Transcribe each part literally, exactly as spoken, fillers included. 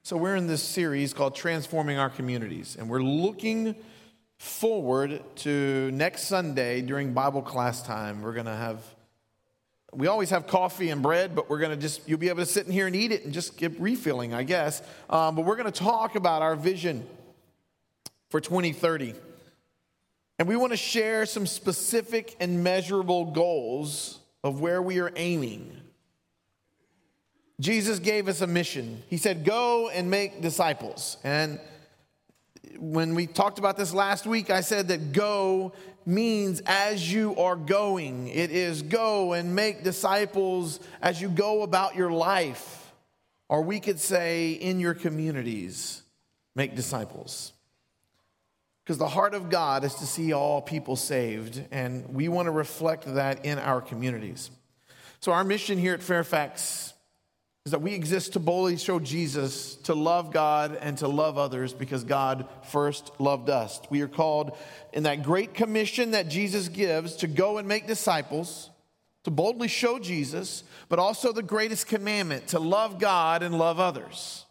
So we're in this series called Transforming Our Communities, and we're looking forward to next Sunday during Bible class time. We're going to have, we always have coffee and bread, but we're going to just, you'll be able to sit in here and eat it and just get refilling, I guess. Um, but we're going to talk about our vision for twenty thirty. And we want to share some specific and measurable goals of where we are aiming. Jesus gave us a mission. He said, go and make disciples. And when we talked about this last week, I said that go means as you are going. It is go and make disciples as you go about your life. Or we could say in your communities, make disciples. Because the heart of God is to see all people saved, and we want to reflect that in our communities. So our mission here at Fairfax is that we exist to boldly show Jesus, to love God, and to love others because God first loved us. We are called in that great commission that Jesus gives to go and make disciples, to boldly show Jesus, but also the greatest commandment, to love God and love others.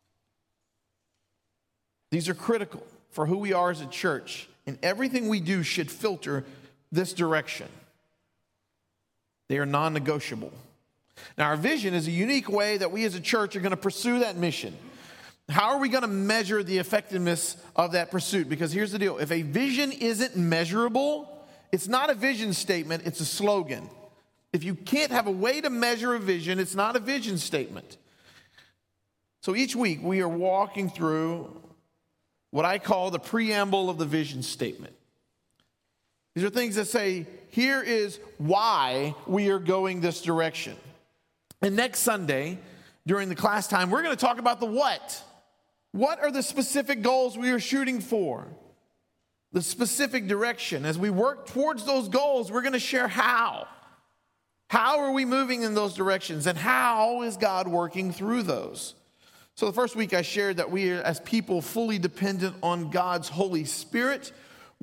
These are critical for who we are as a church, and everything we do should filter this direction. They are non-negotiable. Now, our vision is a unique way that we as a church are going to pursue that mission. How are we going to measure the effectiveness of that pursuit? Because here's the deal. If a vision isn't measurable, it's not a vision statement, it's a slogan. If you can't have a way to measure a vision, it's not a vision statement. So each week we are walking through what I call the preamble of the vision statement. These are things that say, here is why we are going this direction. And next Sunday, during the class time, we're going to talk about the what. What are the specific goals we are shooting for? The specific direction. As we work towards those goals, we're going to share how. How are we moving in those directions? And how is God working through those? So the first week I shared that we are, as people fully dependent on God's Holy Spirit,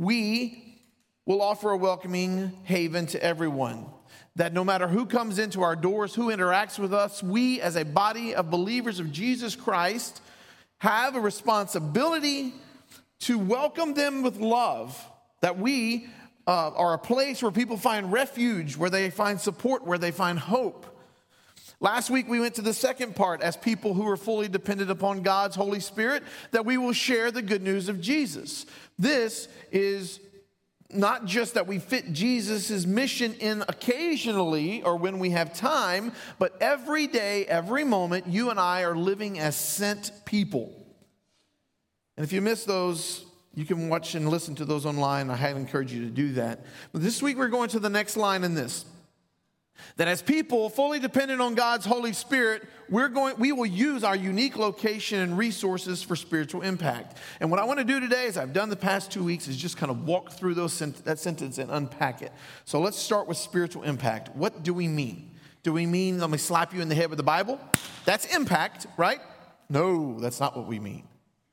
we will offer a welcoming haven to everyone. That no matter who comes into our doors, who interacts with us, we as a body of believers of Jesus Christ have a responsibility to welcome them with love. That we uh, are a place where people find refuge, where they find support, where they find hope. Last week we went to the second part as people who are fully dependent upon God's Holy Spirit, that we will share the good news of Jesus. This is not just that we fit Jesus' mission in occasionally or when we have time, but every day, every moment, you and I are living as sent people. And if you miss those, you can watch and listen to those online. I highly encourage you to do that. But this week we're going to the next line in this. That as people fully dependent on God's Holy Spirit, we're going, we will use our unique location and resources for spiritual impact. And what I want to do today, as I've done the past two weeks, is just kind of walk through those sent- that sentence and unpack it. So let's start with spiritual impact. What do we mean? Do we mean, let me slap you in the head with the Bible? That's impact, right? No, that's not what we mean.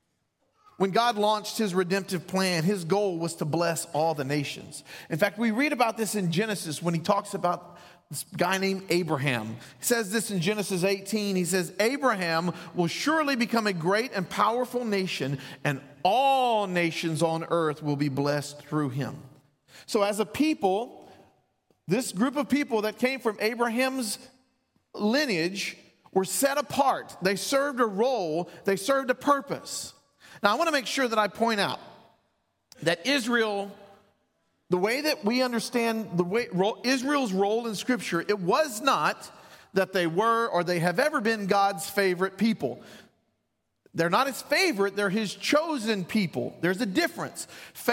When God launched his redemptive plan, his goal was to bless all the nations. In fact, we read about this in Genesis when he talks about this guy named Abraham. He says this in Genesis eighteen. He says, Abraham will surely become a great and powerful nation, and all nations on earth will be blessed through him. So as a people, this group of people that came from Abraham's lineage were set apart. They served a role. They served a purpose. Now, I want to make sure that I point out that Israel, the way that we understand the way Israel's role in Scripture, it was not that they were or they have ever been God's favorite people. They're not his favorite, they're his chosen people. There's a difference.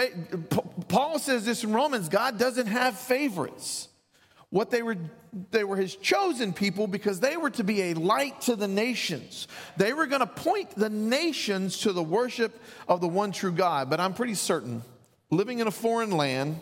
Paul says this in Romans, God doesn't have favorites. What they were, they were his chosen people because they were to be a light to the nations. They were going to point the nations to the worship of the one true God. But I'm pretty certain living in a foreign land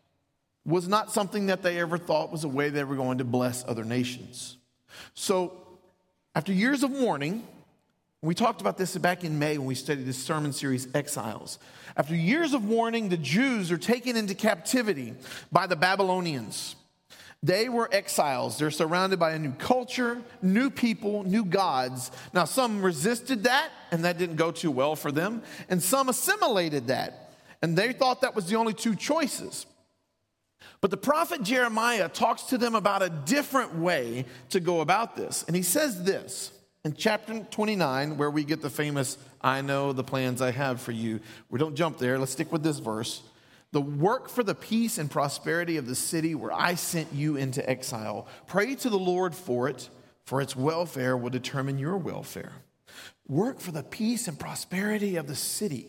was not something that they ever thought was a way they were going to bless other nations. So after years of warning, we talked about this back in May when we studied this sermon series, Exiles. After years of warning, the Jews are taken into captivity by the Babylonians. They were exiles. They're surrounded by a new culture, new people, new gods. Now, some resisted that, and that didn't go too well for them. And some assimilated that, and they thought that was the only two choices. But the prophet Jeremiah talks to them about a different way to go about this. And he says this in chapter twenty-nine, where we get the famous, I know the plans I have for you. We don't jump there. Let's stick with this verse. The work for the peace and prosperity of the city where I sent you into exile. Pray to the Lord for it, for its welfare will determine your welfare. Work for the peace and prosperity of the city.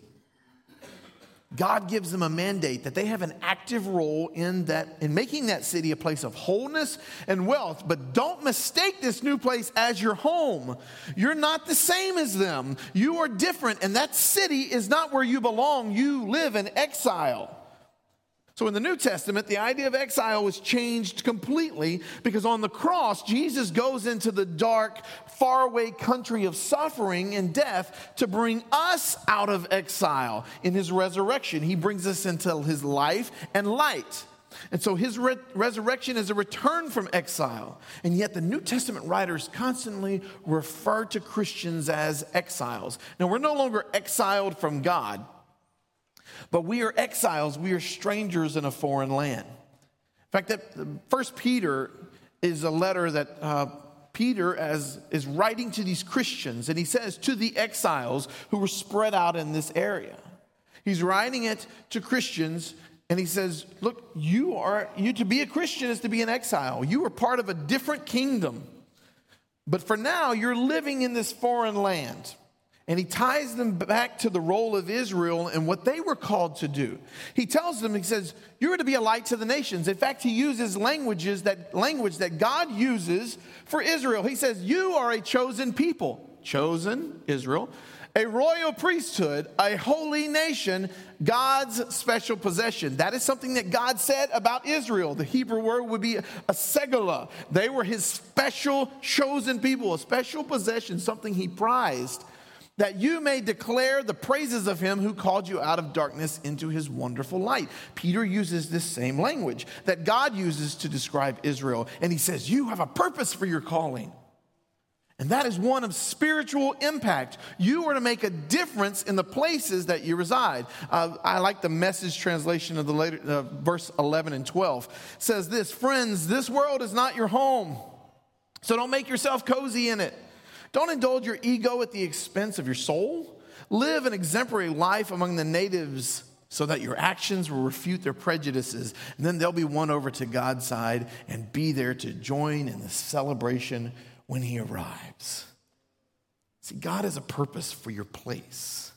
God gives them a mandate that they have an active role in that, in making that city a place of wholeness and wealth. But don't mistake this new place as your home. You're not the same as them. You are different, and that city is not where you belong. You live in exile. So in the New Testament, the idea of exile was changed completely because on the cross, Jesus goes into the dark, faraway country of suffering and death to bring us out of exile. In his resurrection, he brings us into his life and light. And so his re- resurrection is a return from exile. And yet the New Testament writers constantly refer to Christians as exiles. Now, we're no longer exiled from God, but we are exiles. We are strangers in a foreign land. In fact, that First Peter is a letter that uh, Peter as, is writing to these Christians. And he says, to the exiles who were spread out in this area. He's writing it to Christians, and he says, look, you are you to be a Christian is to be an exile. You are part of a different kingdom. But for now, you're living in this foreign land. And he ties them back to the role of Israel and what they were called to do. He tells them, he says, you're to be a light to the nations. In fact, he uses languages that language that God uses for Israel. He says, you are a chosen people, chosen Israel, a royal priesthood, a holy nation, God's special possession. That is something that God said about Israel. The Hebrew word would be a segula. They were his special chosen people, a special possession, something he prized, that you may declare the praises of him who called you out of darkness into his wonderful light. Peter uses this same language that God uses to describe Israel. And he says, you have a purpose for your calling. And that is one of spiritual impact. You are to make a difference in the places that you reside. Uh, I like the Message translation of the later, uh, verse eleven and twelve. It says this, friends, this world is not your home, so don't make yourself cozy in it. Don't indulge your ego at the expense of your soul. Live an exemplary life among the natives so that your actions will refute their prejudices. And then they'll be won over to God's side and be there to join in the celebration when he arrives. See, God has a purpose for your place.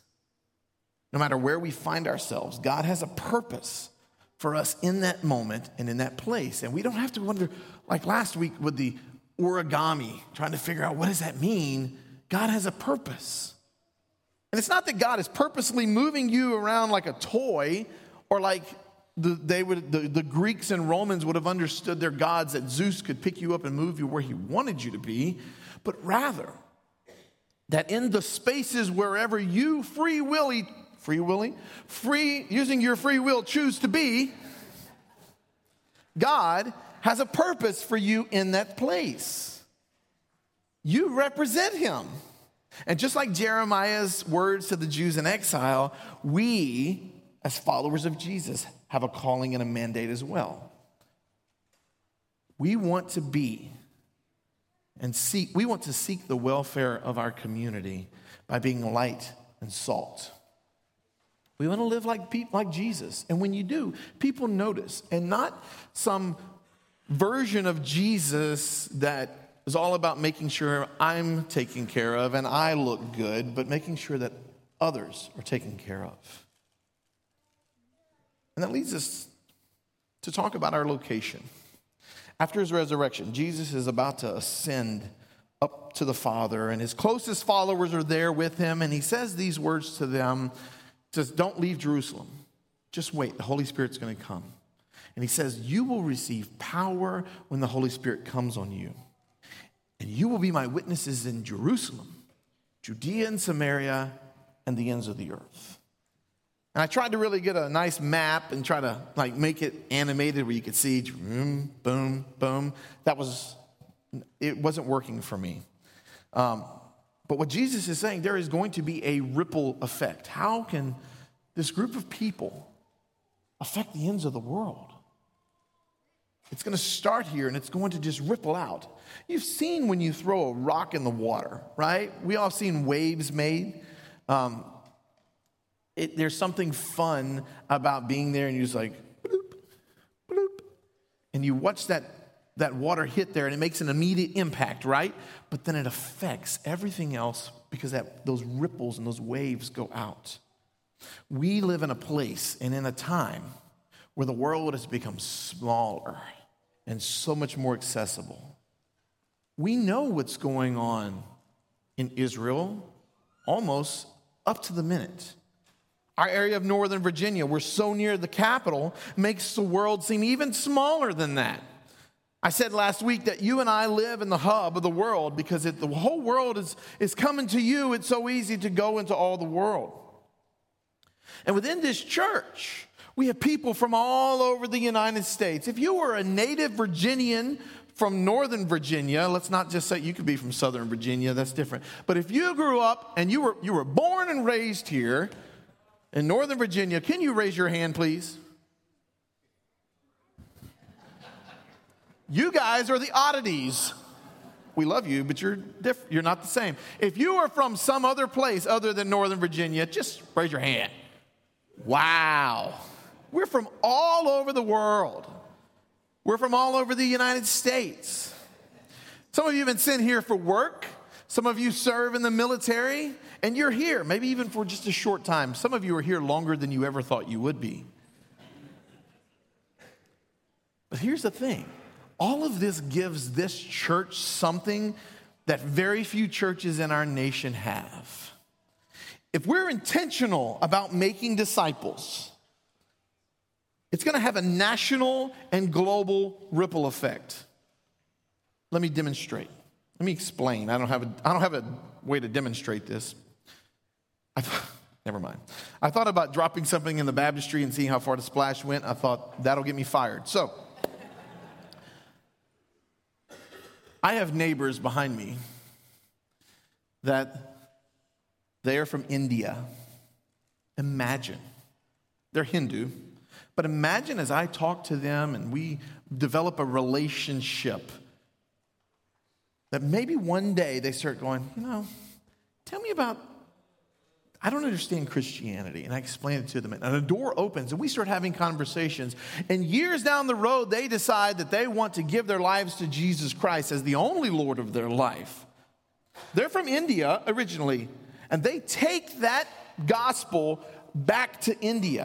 No matter where we find ourselves, God has a purpose for us in that moment and in that place. And we don't have to wonder, like last week with the origami, trying to figure out what does that mean. God has a purpose. And it's not that God is purposely moving you around like a toy or like the, they would, the, the Greeks and Romans would have understood their gods that Zeus could pick you up and move you where he wanted you to be, but rather that in the spaces wherever you free willy, free willing, free, using your free will choose to be, God has a purpose for you in that place. You represent him. And just like Jeremiah's words to the Jews in exile, we, as followers of Jesus, have a calling and a mandate as well. We want to be and seek, we want to seek the welfare of our community by being light and salt. We want to live like people, like Jesus. And when you do, people notice. And not some version of Jesus that is all about making sure I'm taken care of and I look good, but making sure that others are taken care of. And that leads us to talk about our location. After his resurrection, Jesus is about to ascend up to the Father, and his closest followers are there with him, and he says these words to them. He says, don't leave Jerusalem. Just wait. The Holy Spirit's going to come. And he says, you will receive power when the Holy Spirit comes on you. And you will be my witnesses in Jerusalem, Judea and Samaria, and the ends of the earth. And I tried to really get a nice map and try to like make it animated where you could see boom, boom, boom. That was, it wasn't working for me. Um, but what Jesus is saying, there is going to be a ripple effect. How can this group of people affect the ends of the world? It's going to start here and it's going to just ripple out. You've seen when you throw a rock in the water, right? We all have seen waves made. Um, it, there's something fun about being there and you're just like, bloop, bloop. And you watch that, that water hit there and it makes an immediate impact, right? But then it affects everything else because that, those ripples and those waves go out. We live in a place and in a time where the world has become smaller and so much more accessible. We know what's going on in Israel almost up to the minute. Our area of Northern Virginia, we're so near the capital, makes the world seem even smaller than that. I said last week that you and I live in the hub of the world because it, the whole world is, is coming to you. It's so easy to go into all the world. And within this church, we have people from all over the United States. If you were a native Virginian from Northern Virginia, let's not just say you could be from Southern Virginia, that's different. But if you grew up and you were you were born and raised here in Northern Virginia, can you raise your hand, please? You guys are the oddities. We love you, but you're diff- you're not the same. If you are from some other place other than Northern Virginia, just raise your hand. Wow. We're from all over the world. We're from all over the United States. Some of you have been sent here for work. Some of you serve in the military, and you're here, maybe even for just a short time. Some of you are here longer than you ever thought you would be. But here's the thing. All of this gives this church something that very few churches in our nation have. If we're intentional about making disciples, it's going to have a national and global ripple effect. Let me demonstrate. Let me explain. I don't have a, I don't have a way to demonstrate this. I th- Never mind. I thought about dropping something in the baptistry and seeing how far the splash went. I thought that'll get me fired. So, I have neighbors behind me that they are from India. Imagine. They're Hindu. But imagine as I talk to them and we develop a relationship that maybe one day they start going, you know, tell me about, I don't understand Christianity. And I explain it to them. And a door opens and we start having conversations. And years down the road, they decide that they want to give their lives to Jesus Christ as the only Lord of their life. They're from India originally. And they take that gospel back to India.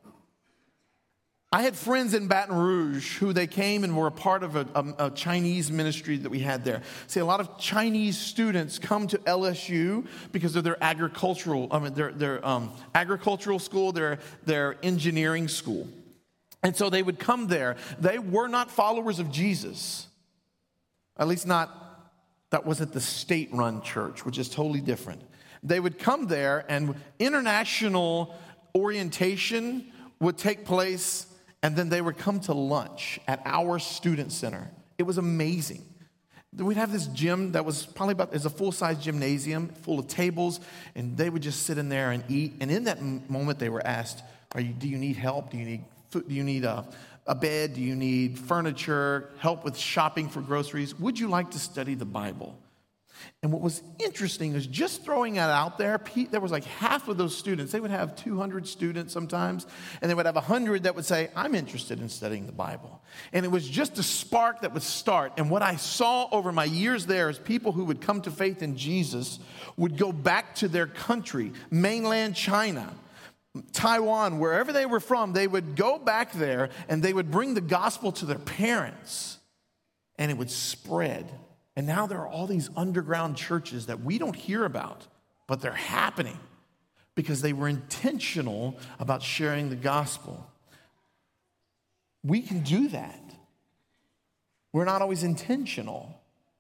I had friends in Baton Rouge who they came and were a part of a, a, a Chinese ministry that we had there. See, a lot of Chinese students come to L S U because of their agricultural, I mean, their, their um, agricultural school, their, their engineering school. And so they would come there. They were not followers of Jesus. At least not, that wasn't the state-run church, which is totally different. They would come there and international orientation would take place. And then they would come to lunch at our student center. It was amazing. We'd have this gym that was probably about, it's a full-size gymnasium full of tables, and they would just sit in there and eat. And in that moment, they were asked, "Are you? Do you need help? Do you need food? Do you need a, a bed? Do you need furniture? Help with shopping for groceries? Would you like to study the Bible?" And what was interesting is just throwing it out there, there was like half of those students. They would have two hundred students sometimes, and they would have one hundred that would say, "I'm interested in studying the Bible." And it was just a spark that would start. And what I saw over my years there is people who would come to faith in Jesus would go back to their country, mainland China, Taiwan, wherever they were from. They would go back there, and they would bring the gospel to their parents, and it would spread. And now there are all these underground churches that we don't hear about, but they're happening because they were intentional about sharing the gospel. We can do that. We're not always intentional.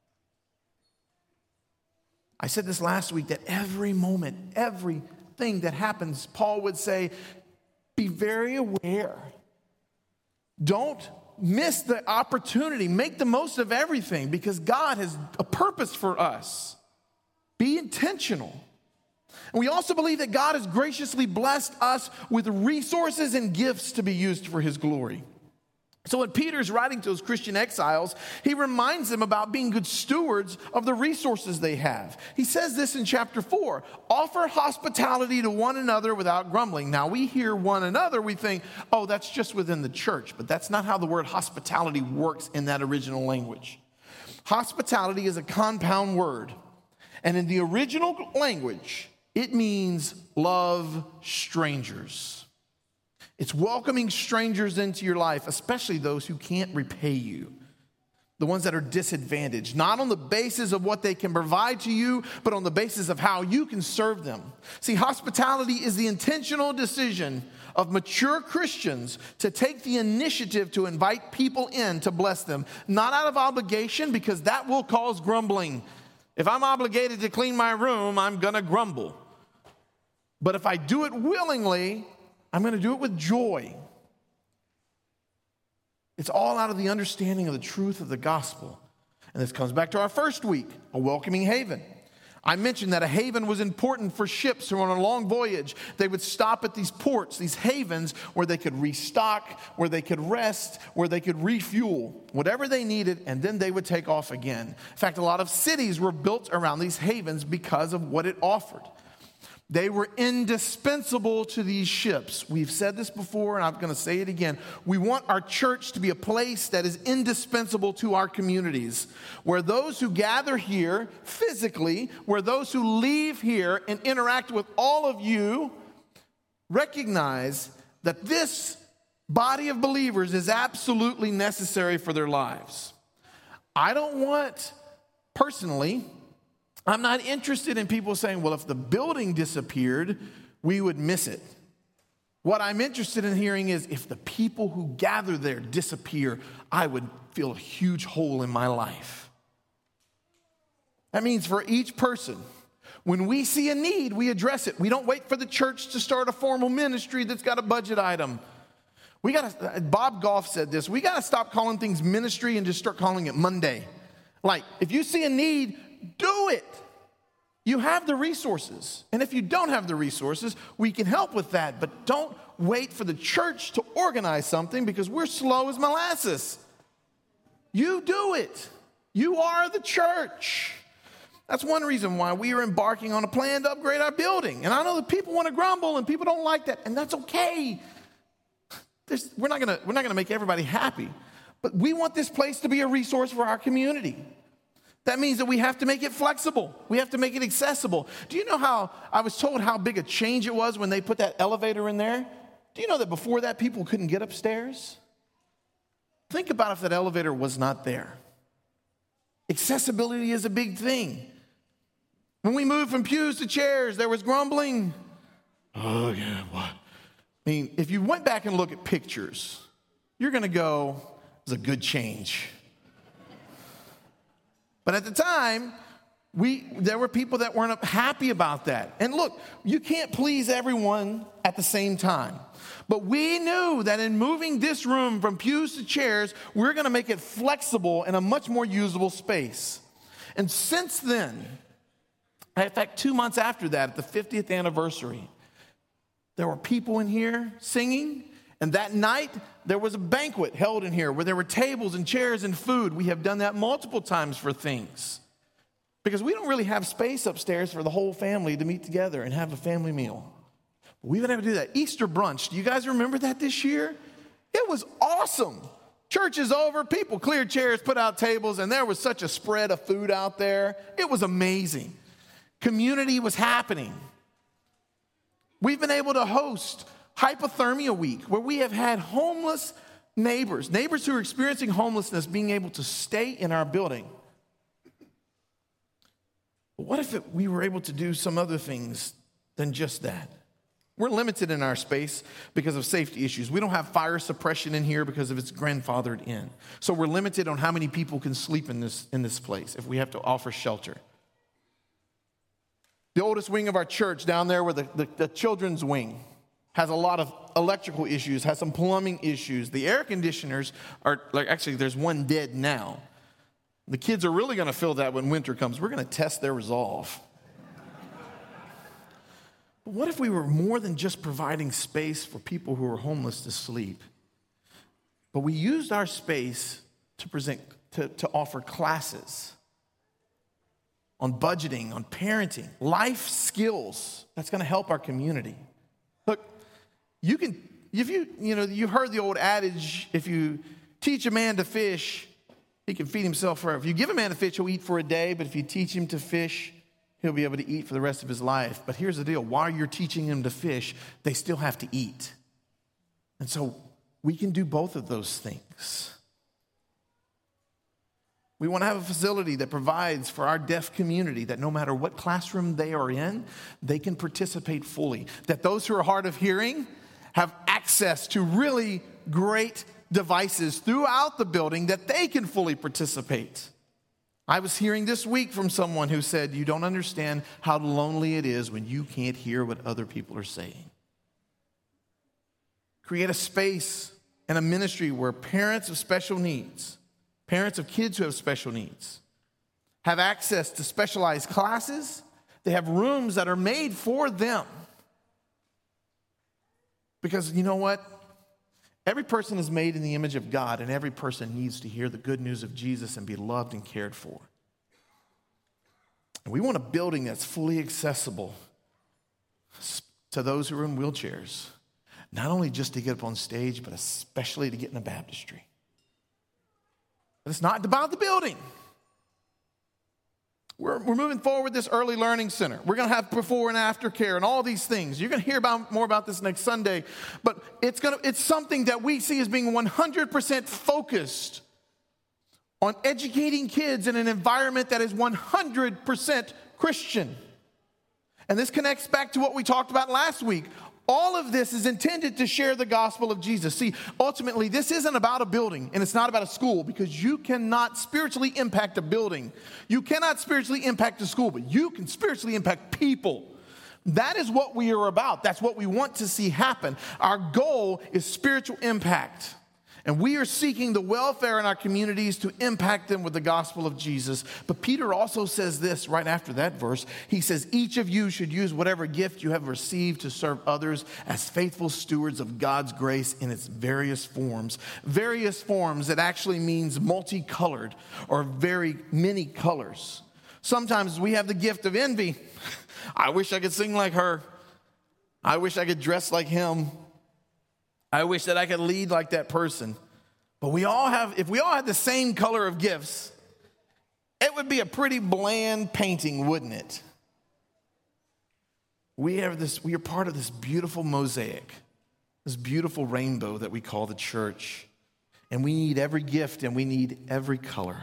I said this last week that every moment, everything that happens, Paul would say, be very aware. Don't miss the opportunity. Make the most of everything because God has a purpose for us. Be intentional. And we also believe that God has graciously blessed us with resources and gifts to be used for his glory. So when Peter's writing to those Christian exiles, he reminds them about being good stewards of the resources they have. He says this in chapter four, offer hospitality to one another without grumbling. Now we hear one another, we think, oh, that's just within the church, but that's not how the word hospitality works in that original language. Hospitality is a compound word, and in the original language, it means love strangers. It's welcoming strangers into your life, especially those who can't repay you, the ones that are disadvantaged, not on the basis of what they can provide to you, but on the basis of how you can serve them. See, hospitality is the intentional decision of mature Christians to take the initiative to invite people in to bless them, not out of obligation, because that will cause grumbling. If I'm obligated to clean my room, I'm going to grumble. But if I do it willingly, I'm going to do it with joy. It's all out of the understanding of the truth of the gospel. And this comes back to our first week, a welcoming haven. I mentioned that a haven was important for ships who were on a long voyage. They would stop at these ports, these havens, where they could restock, where they could rest, where they could refuel, whatever they needed, and then they would take off again. In fact, a lot of cities were built around these havens because of what it offered. They were indispensable to these ships. We've said this before, and I'm going to say it again. We want our church to be a place that is indispensable to our communities, where those who gather here physically, where those who leave here and interact with all of you, recognize that this body of believers is absolutely necessary for their lives. I don't want, personally, I'm not interested in people saying, well, if the building disappeared, we would miss it. What I'm interested in hearing is if the people who gather there disappear, I would feel a huge hole in my life. That means for each person, when we see a need, we address it. We don't wait for the church to start a formal ministry that's got a budget item. We got to, Bob Goff said this, we got to stop calling things ministry and just start calling it Monday. Like, if you see a need, do it. You have the resources. And if you don't have the resources, we can help with that. But don't wait for the church to organize something because we're slow as molasses. You do it. You are the church. That's one reason why we are embarking on a plan to upgrade our building. And I know that people want to grumble and people don't like that, and that's okay. There's, we're not gonna, we're not gonna make everybody happy. But we want this place to be a resource for our community. That means that we have to make it flexible. We have to make it accessible. Do you know how, I was told how big a change it was when they put that elevator in there? Do you know that before that people couldn't get upstairs? Think about if that elevator was not there. Accessibility is a big thing. When we moved from pews to chairs, there was grumbling. Oh yeah, what? I mean, if you went back and look at pictures, you're gonna go, it was a good change. But at the time, we there were people that weren't happy about that. And look, you can't please everyone at the same time. But we knew that in moving this room from pews to chairs, we're going to make it flexible and a much more usable space. And since then, in fact, two months after that, at the fiftieth anniversary, there were people in here singing. And that night, there was a banquet held in here where there were tables and chairs and food. We have done that multiple times for things because we don't really have space upstairs for the whole family to meet together and have a family meal. But we've been able to do that. Easter brunch, do you guys remember that this year? It was awesome. Church is over, people cleared chairs, put out tables, and there was such a spread of food out there. It was amazing. Community was happening. We've been able to host Hypothermia Week, where we have had homeless neighbors, neighbors who are experiencing homelessness, being able to stay in our building. But what if it, we were able to do some other things than just that? We're limited in our space because of safety issues. We don't have fire suppression in here because of it's grandfathered in. So we're limited on how many people can sleep in this, in this place if we have to offer shelter. The oldest wing of our church down there, where the, the, the children's wing, has a lot of electrical issues, has some plumbing issues. The air conditioners are, like, actually, there's one dead now. The kids are really going to feel that when winter comes. We're going to test their resolve. But what if we were more than just providing space for people who are homeless to sleep? But we used our space to present, to, to offer classes on budgeting, on parenting, life skills that's going to help our community. Look, you can, if you, you know, you heard the old adage, if you teach a man to fish, he can feed himself forever. If you give a man a fish, he'll eat for a day, but if you teach him to fish, he'll be able to eat for the rest of his life. But here's the deal. While you're teaching him to fish, they still have to eat. And so we can do both of those things. We want to have a facility that provides for our deaf community that no matter what classroom they are in, they can participate fully. That those who are hard of hearing have access to really great devices throughout the building that they can fully participate. I was hearing this week from someone who said, you don't understand how lonely it is when you can't hear what other people are saying. Create a space and a ministry where parents of special needs, parents of kids who have special needs, have access to specialized classes. They have rooms that are made for them. Because you know what? Every person is made in the image of God, and every person needs to hear the good news of Jesus and be loved and cared for. And we want a building that's fully accessible to those who are in wheelchairs, not only just to get up on stage, but especially to get in a baptistry. But it's not about the building. We're, we're moving forward with this early learning center. We're going to have before and after care and all these things. You're going to hear about more about this next Sunday. But it's going to, it's something that we see as being one hundred percent focused on educating kids in an environment that is one hundred percent Christian. And this connects back to what we talked about last week. All of this is intended to share the gospel of Jesus. See, ultimately, this isn't about a building, and it's not about a school, because you cannot spiritually impact a building. You cannot spiritually impact a school, but you can spiritually impact people. That is what we are about. That's what we want to see happen. Our goal is spiritual impact. And we are seeking the welfare in our communities to impact them with the gospel of Jesus. But Peter also says this right after that verse. He says, each of you should use whatever gift you have received to serve others as faithful stewards of God's grace in its various forms. Various forms, that actually means multicolored or very many colors. Sometimes we have the gift of envy. I wish I could sing like her. I wish I could dress like him. I wish that I could lead like that person. But we all have, if we all had the same color of gifts, it would be a pretty bland painting, wouldn't it? We have this, we are part of this beautiful mosaic, this beautiful rainbow that we call the church. And we need every gift and we need every color.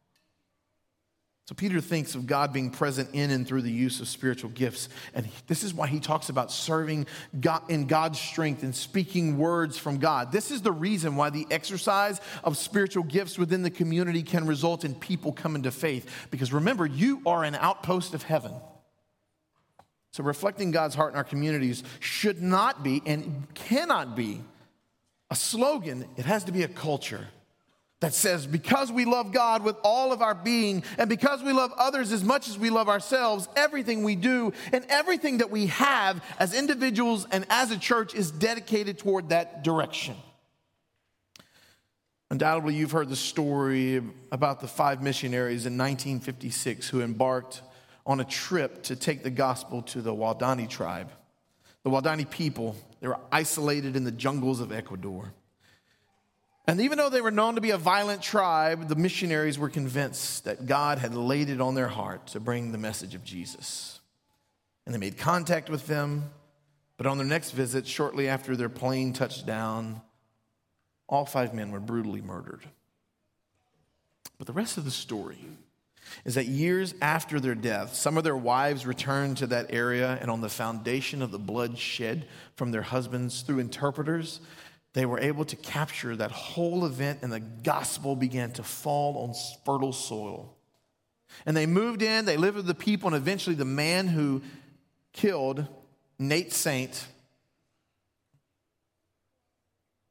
So Peter thinks of God being present in and through the use of spiritual gifts. And this is why he talks about serving God in God's strength and speaking words from God. This is the reason why the exercise of spiritual gifts within the community can result in people coming to faith. Because remember, you are an outpost of heaven. So reflecting God's heart in our communities should not be and cannot be a slogan. It has to be a culture that says, because we love God with all of our being, and because we love others as much as we love ourselves, everything we do and everything that we have as individuals and as a church is dedicated toward that direction. Undoubtedly, you've heard the story about the five missionaries in nineteen fifty-six who embarked on a trip to take the gospel to the Waodani tribe. The Waodani people, they were isolated in the jungles of Ecuador. And even though they were known to be a violent tribe, the missionaries were convinced that God had laid it on their heart to bring the message of Jesus. And they made contact with them, but on their next visit, shortly after their plane touched down, all five men were brutally murdered. But the rest of the story is that years after their death, some of their wives returned to that area, and on the foundation of the blood shed from their husbands through interpreters, they were able to capture that whole event, and the gospel began to fall on fertile soil. And they moved in, they lived with the people, and eventually the man who killed Nate Saint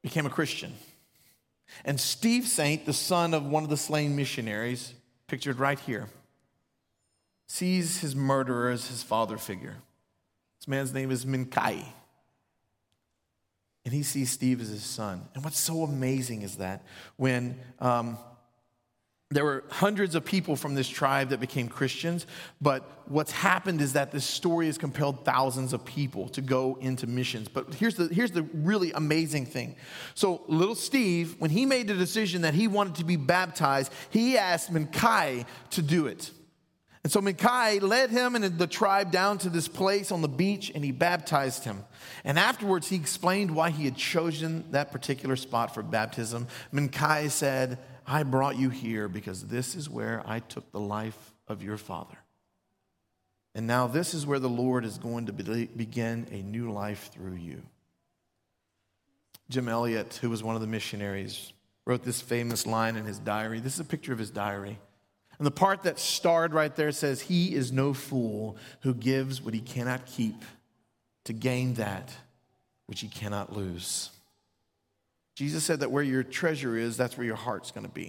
became a Christian. And Steve Saint, the son of one of the slain missionaries, pictured right here, sees his murderer as his father figure. This man's name is Minkai. And he sees Steve as his son. And what's so amazing is that when um, there were hundreds of people from this tribe that became Christians, but what's happened is that this story has compelled thousands of people to go into missions. But here's the, here's the really amazing thing. So little Steve, when he made the decision that he wanted to be baptized, he asked Minkai to do it. And so Minkai led him and the tribe down to this place on the beach, and he baptized him. And afterwards, he explained why he had chosen that particular spot for baptism. Minkai said, I brought you here because this is where I took the life of your father. And now this is where the Lord is going to be- begin a new life through you. Jim Elliot, who was one of the missionaries, wrote this famous line in his diary. This is a picture of his diary. And the part that's starred right there says, he is no fool who gives what he cannot keep to gain that which he cannot lose. Jesus said that where your treasure is, that's where your heart's going to be.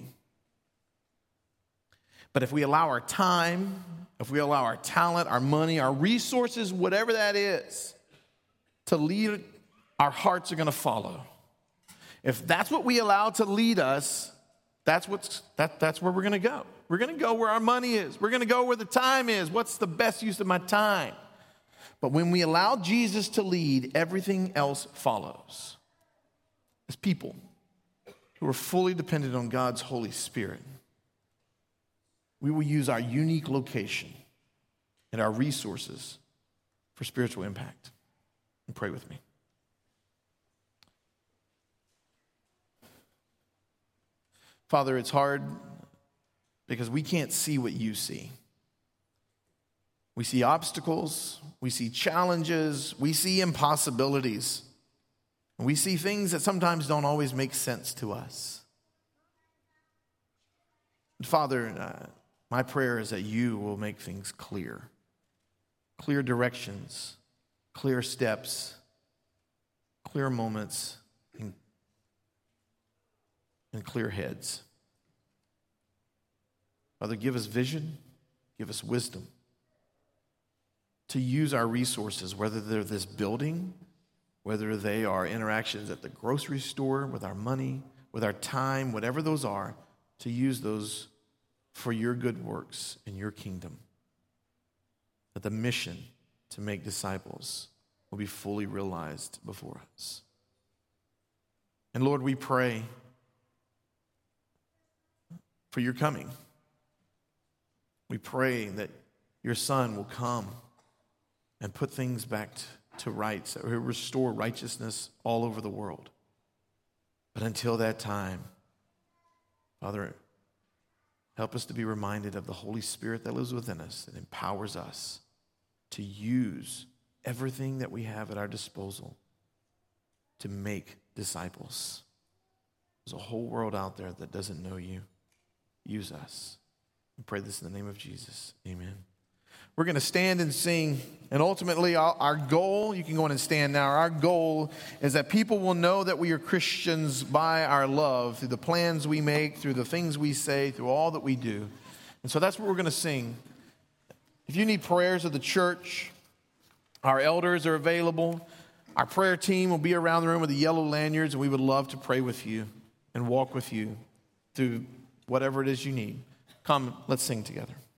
But if we allow our time, if we allow our talent, our money, our resources, whatever that is, to lead, our hearts are going to follow. If that's what we allow to lead us, that's what's that, that's where we're going to go. We're going to go where our money is. We're going to go where the time is. What's the best use of my time? But when we allow Jesus to lead, everything else follows. As people who are fully dependent on God's Holy Spirit, we will use our unique location and our resources for spiritual impact. And pray with me. Father, it's hard because we can't see what you see. We see obstacles, we see challenges, we see impossibilities. And we see things that sometimes don't always make sense to us. And Father, uh, my prayer is that you will make things clear. Clear directions, clear steps, clear moments, and, and clear heads. Father, give us vision, give us wisdom to use our resources, whether they're this building, whether they are interactions at the grocery store, with our money, with our time, whatever those are, to use those for your good works in your kingdom. That the mission to make disciples will be fully realized before us. And Lord, we pray for your coming. We pray that your Son will come and put things back to rights, that will restore righteousness all over the world. But until that time, Father, help us to be reminded of the Holy Spirit that lives within us, that empowers us to use everything that we have at our disposal to make disciples. There's a whole world out there that doesn't know you. Use us. We pray this in the name of Jesus. Amen. We're going to stand and sing, and ultimately our, our goal, you can go in and stand now, our goal is that people will know that we are Christians by our love, through the plans we make, through the things we say, through all that we do. And so that's what we're going to sing. If you need prayers of the church, our elders are available. Our prayer team will be around the room with the yellow lanyards, and we would love to pray with you and walk with you through whatever it is you need. Come, let's sing together.